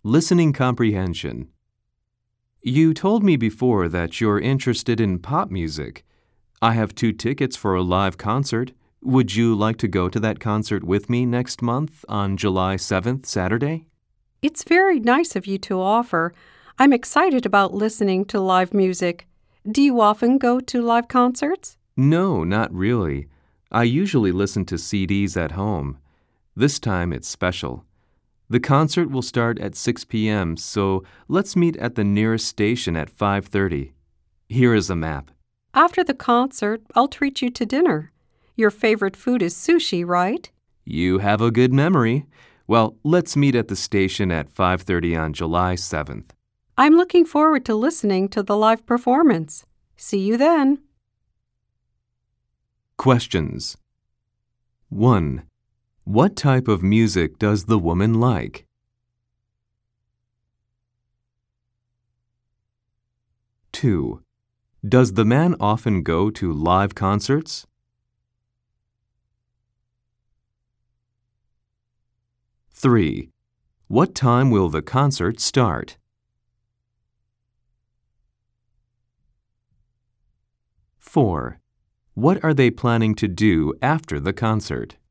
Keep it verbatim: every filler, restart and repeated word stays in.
Listening comprehension. You told me before that you're interested in pop music. I have two tickets for a live concert. Would you like to go to that concert with me next month on July seventh, Saturday? It's very nice of you to offer. I'm excited about listening to live music. Do you often go to live concerts? No, not really. I usually listen to C Ds at home. This time it's special. The concert will start at six p.m., so let's meet at the nearest station at five thirty. Here is a map. After the concert, I'll treat you to dinner. Your favorite food is sushi, right? You have a good memory. Well, let's meet at the station at five thirty on July seventh. I'm looking forward to listening to the live performance. See you then. Questions. one. What type of music does the woman like? two. Does the man often go to live concerts? three. What time will the concert start? four. What are they planning to do after the concert?